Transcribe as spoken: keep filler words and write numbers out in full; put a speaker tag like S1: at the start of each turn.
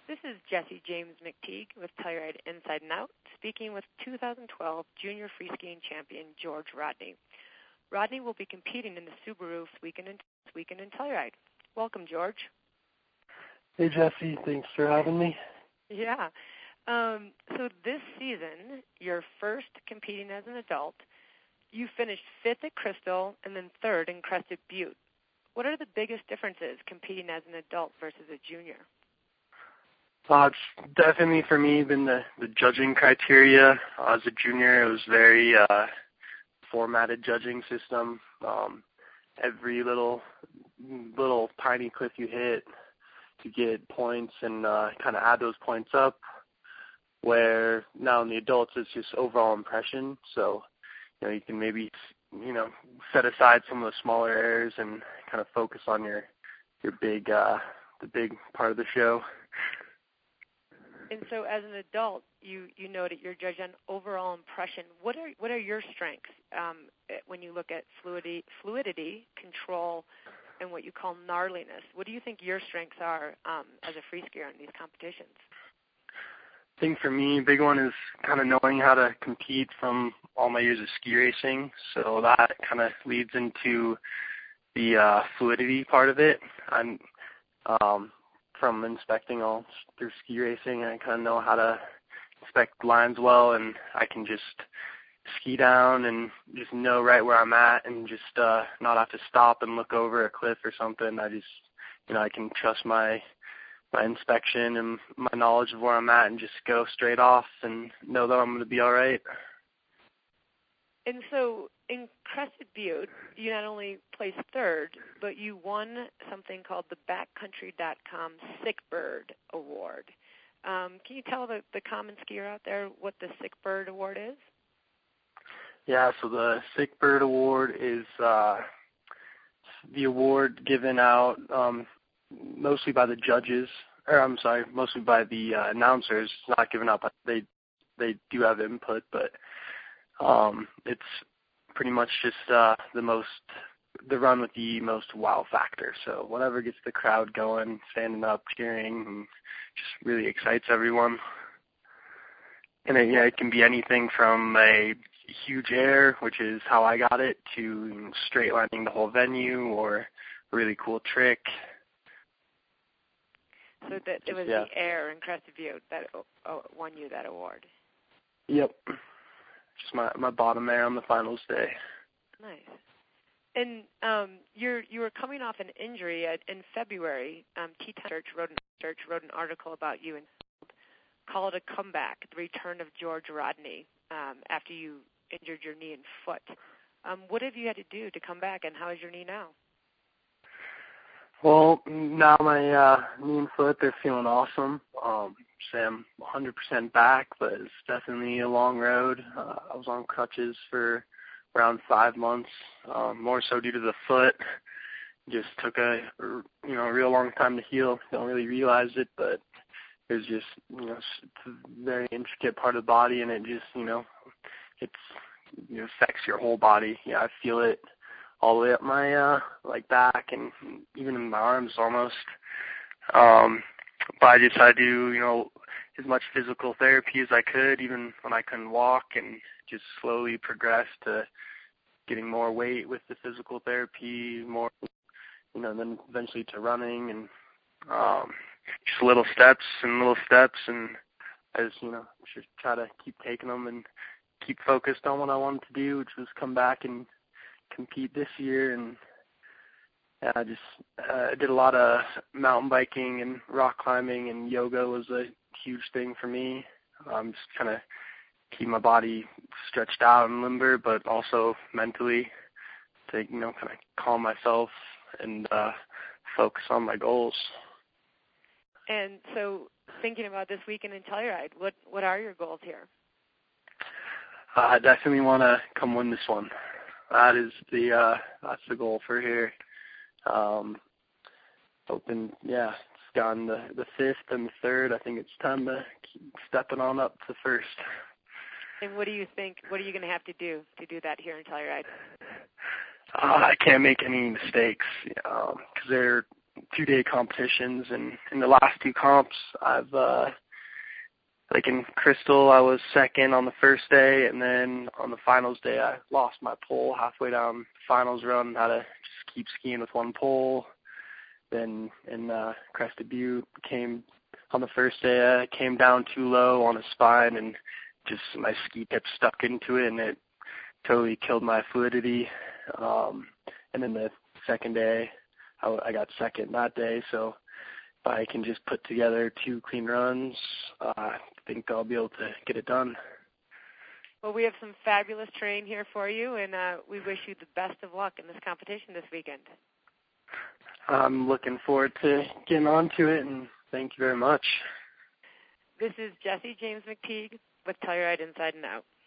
S1: This is Jesse James McTeague with Telluride Inside and Out, speaking with two thousand twelve Junior Free Skiing Champion George Rodney. Rodney will be competing in the Subaru this weekend in, this weekend in Telluride. Welcome, George.
S2: Hey, Jesse. Thanks for having me.
S1: Yeah. Um, so this season, your first competing as an adult, you finished fifth at Crystal and then third in Crested Butte. What are the biggest differences competing as an adult versus a junior?
S2: Uh, it's definitely for me been the, the judging criteria. Uh, as a junior, it was very uh, formatted judging system. Um, every little little tiny cliff you hit to get points and uh, kind of add those points up. Where now in the adults, it's just overall impression. So, you know, you can maybe, you know, set aside some of the smaller errors and kind of focus on your your big uh, the big part of the show.
S1: And so, as an adult, you you noted you're judged on overall impression. What are what are your strengths um, when you look at fluidity, fluidity, control, and what you call gnarliness? What do you think your strengths are um, as a free skier in these competitions?
S2: I think for me, a big one is kind of knowing how to compete from all my years of ski racing. So that kind of leads into the uh, fluidity part of it. I'm um, from inspecting all through ski racing, I kind of know how to inspect lines well, and I can just ski down and just know right where I'm at and just uh, not have to stop and look over a cliff or something. I just, you know, I can trust my my inspection and my knowledge of where I'm at and just go straight off and know that I'm going to be all right.
S1: And so in Crested Butte, you not only placed third, but you won something called the backcountry dot com Sick Bird Award. Um, can you tell the, the common skier out there what the Sick Bird Award is?
S2: Yeah, so the Sick Bird Award is uh, the award given out um, mostly by the judges, or I'm sorry, mostly by the uh, announcers. It's not given out, but they they do have input, but um, it's pretty much just uh, the most, the run with the most wow factor. So whatever gets the crowd going, standing up, cheering, and just really excites everyone. And it, you know, it can be anything from a huge air, which is how I got it, to straight lining the whole venue, or a really cool trick.
S1: So that it was
S2: yeah.
S1: the air in Crested Butte that oh, won you that award.
S2: Yep. Just my, my bottom air on the finals day.
S1: Nice. And um, you're you were coming off an injury at, in February. Um, T ten Search wrote an, Search wrote an article about you and called it a comeback, the return of George Rodney um, after you injured your knee and foot. Um, what have you had to do to come back, and how is your knee now?
S2: Well, now my uh, knee and foot, they're feeling awesome. Um, say I'm one hundred percent back, but it's definitely a long road. Uh, I was on crutches for around five months, um, more so due to the foot. Just took a, you know, a real long time to heal. Don't really realize it, but it was just, you know, it's a very intricate part of the body, and it just, you know, it's, you know, affects your whole body. Yeah, I feel it all the way up my uh like back and even in my arms almost. Um but I just had to do, you know, as much physical therapy as I could, even when I couldn't walk, and just slowly progress to getting more weight with the physical therapy, more, you know, then eventually to running, and um just little steps and little steps, and I just, you know, just try to keep taking them and keep focused on what I wanted to do, which was come back and compete this year. And yeah, I just uh, did a lot of mountain biking and rock climbing, and yoga was a huge thing for me. Um, just kind of keep my body stretched out and limber, but also mentally to, you know, kind of calm myself and uh, focus on my goals.
S1: And so, thinking about this weekend in Telluride, what what are your goals here?
S2: Uh, I definitely want to come win this one. That is the uh, that's the goal for here. Um, hoping, yeah, it's gone the the fifth and the third. I think it's time to keep stepping on up to first.
S1: And what do you think? What are you going to have to do to do that here in Telluride?
S2: Uh, I can't make any mistakes because um, they're two-day competitions, and in the last two comps, I've uh, like in Crystal, I was second on the first day, and then on the finals day, I lost my pole halfway down the finals run. Had to just keep skiing with one pole. Then in uh, Crested Butte, came on the first day, I came down too low on a spine, and just my ski tip stuck into it, and it totally killed my fluidity. Um, and then the second day, I, I got second that day, so if I can just put together two clean runs, uh, I think I'll be able to get it done.
S1: Well, we have some fabulous terrain here for you, and uh, we wish you the best of luck in this competition this weekend.
S2: I'm looking forward to getting on to it, and thank you very much.
S1: This is Jesse James McTeague with Telluride Inside and Out.